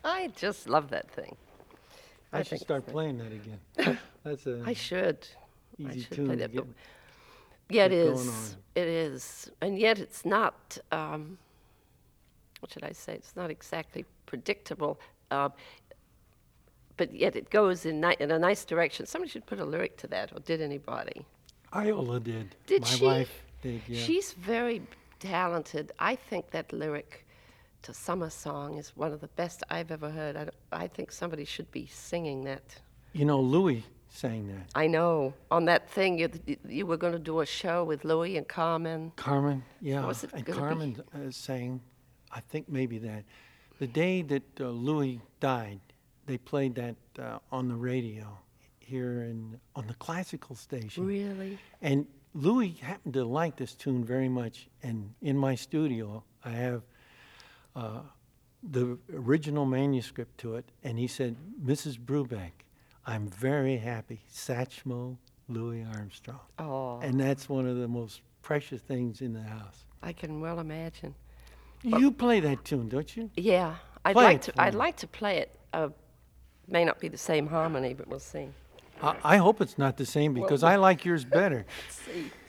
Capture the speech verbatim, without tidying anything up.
I just love that thing. I, I should think start it's- playing that again. That's a I should. I easy should play tune to that. get. But yeah, it get going is. on. It is, and yet it's not. Um, what should I say? It's not exactly predictable, uh, but yet it goes in, ni- in a nice direction. Somebody should put a lyric to that, or did anybody? Iola did. Did My she? wife did, yeah. She's very talented. I think that lyric to Summer Song is one of the best I've ever heard. I, don't- I think somebody should be singing that. You know, Louis sang that. I know. On that thing, you, you were going to do a show with Louis and Carmen. Carmen, yeah. Was it and gonna be? Carmen uh, sang, I think maybe that. The day that uh, Louis died, they played that uh, on the radio here in on the classical station. Really? And Louis happened to like this tune very much. And in my studio, I have uh, the original manuscript to it. And he said, Missus Brubeck, I'm very happy. Satchmo, Louis Armstrong. Oh, And that's one of the most precious things in the house. I can well imagine. You play that tune, don't you? Yeah, I'd Play like it to. for I'd me. like to play it. Uh, may not be the same harmony, but we'll see. I, I hope it's not the same because I like yours better. Let's see.